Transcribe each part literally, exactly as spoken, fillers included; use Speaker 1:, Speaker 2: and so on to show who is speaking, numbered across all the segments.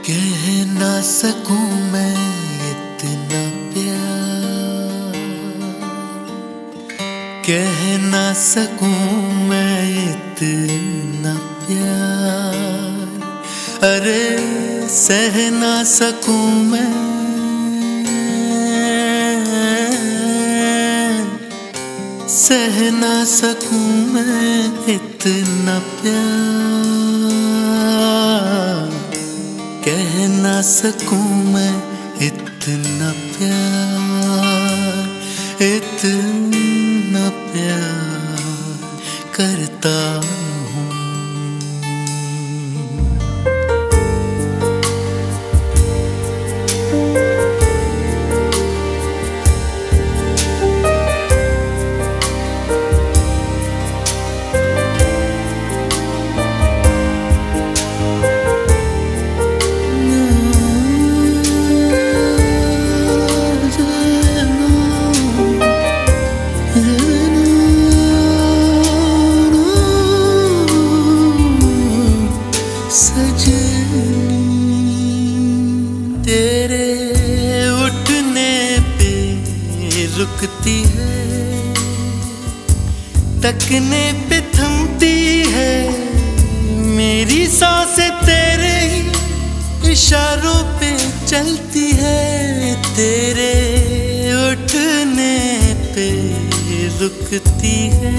Speaker 1: कह ना सकूं मैं इतना प्यार, कह ना सकूं मैं इतना प्यार, अरे सह ना सकूं मैं, सह ना सकूं मैं इतना प्यार, कह ना सकूं मैं इतना प्यार, इतना प्यार करता हूँ। तेरे उठने पे रुकती है, तकने पे थमती है, मेरी सांसें तेरे ही इशारों पे चलती है। तेरे उठने पे रुकती है,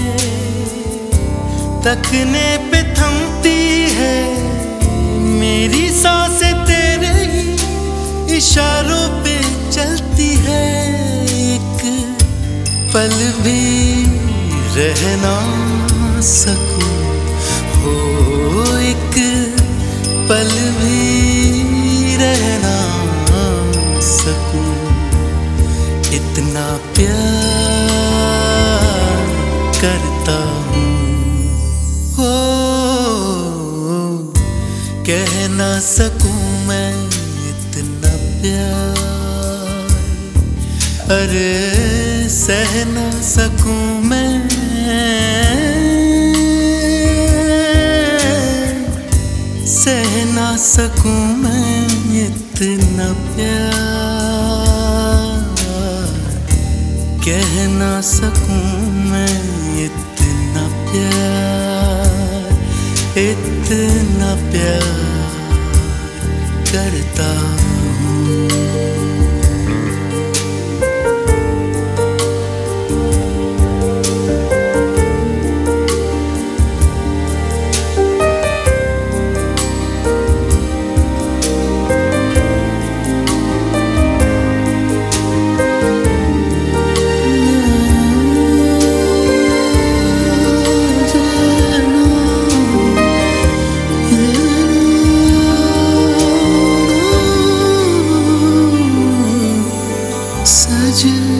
Speaker 1: तकने पे थमती है, मेरी सांसें तेरे ही इशारों पे चलती है। एक पल भी रह ना सकूं, हो एक पल भी रह ना सकूं, इतना प्यार करता हूँ। हो कह ना सकूं मैं इतना प्यार, अरे सह ना सकूं मैं, सह ना सकूं मैं इतना प्यार, कह ना सकूं मैं इतना प्यार, इतना प्यार करता हूँ। Saja